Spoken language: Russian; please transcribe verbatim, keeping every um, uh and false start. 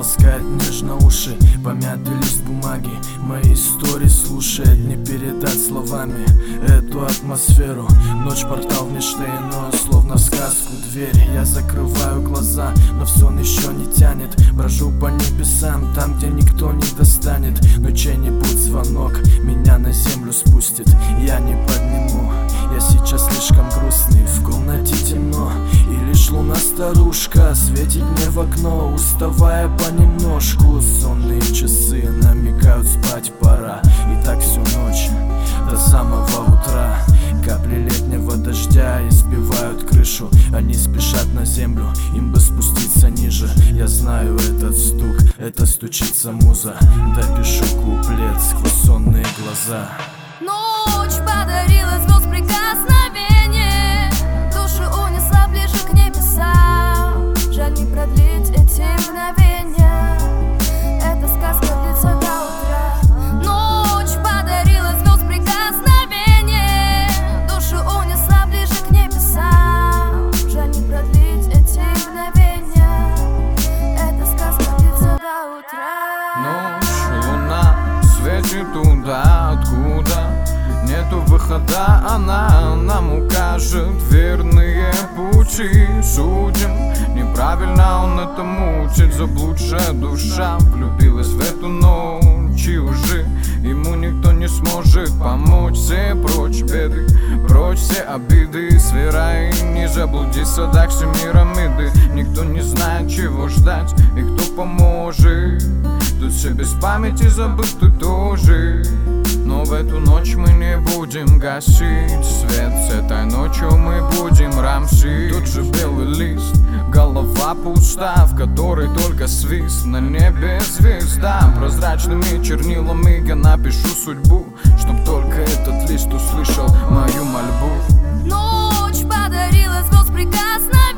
ласкает нежно уши. Помятый лист бумаги, мои истории слушает. Не передать словами эту атмосферу. Ночь, портал в ничто иное, словно в сказку дверь. Я закрываю глаза, но в сон еще не тянет. Брожу по небесам, там, где никто не достанет. Но чей-нибудь звонок меня на землю спустит. Я не подниму, я сейчас слишком грустный. В комнате темно, и лишь луна-старушка светит мне в окно, уставая понемножку. Сонные часы намекают, спать пора. И так всю ночь, до самого утра. Капли летнего дождя избивают крышу. Они спешат на землю, им бы спуститься ниже. Я знаю этот стук, это стучится муза. Допишу куплет сквозь сонные глаза. Ночь подарила звезд прикосновение, душу унесла ближе к небесам. Жаль не продлить эти мгновения, эта сказка длится до утра. Ночь подарила звезд прикосновение, душу унесла ближе к небесам. Жаль не продлить эти мгновения, эта сказка длится до утра. Ночь, луна светит туда, откуда нету выхода. Она нам укажет верные пути. Судим неправильно, он это мучит. Заблудшая душа влюбилась в эту ночь, и уже ему никто не сможет помочь. Все прочь беды, прочь все обиды. С верой не заблуди в садах Семирамиды. Никто не знает, чего ждать и кто поможет. Тут все без памяти забыто тоже. Но в эту ночь мы не будем гасить свет. С этой ночью мы будем рамсить. Тот же белый лист, голова пуста, в которой только свист. На небе звезда, прозрачными чернилами я напишу судьбу, чтоб только этот лист услышал мою мольбу. Ночь подарила звезд прикосновение,